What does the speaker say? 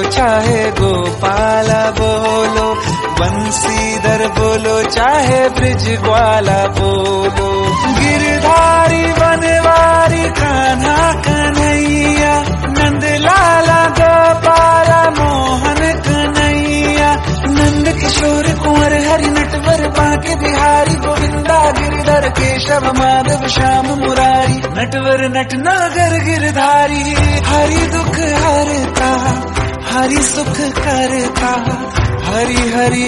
चाहे गोपाला बोलो, बंसीधर बोलो चाहे ब्रिज ग्वाला बोलो, गिरधारी बनवारी कान्हा कन्हैया, नंद लाला गोपाला मोहन कन्हैया, नंद किशोर कुंवर हरि नटवर बांके बिहारी, गोविंदा गिरधर केशव माधव श्याम मुरारी, नटवर नटनागर गिरधारी, हरि दुख हरता हरि सुख करता, हरि हरि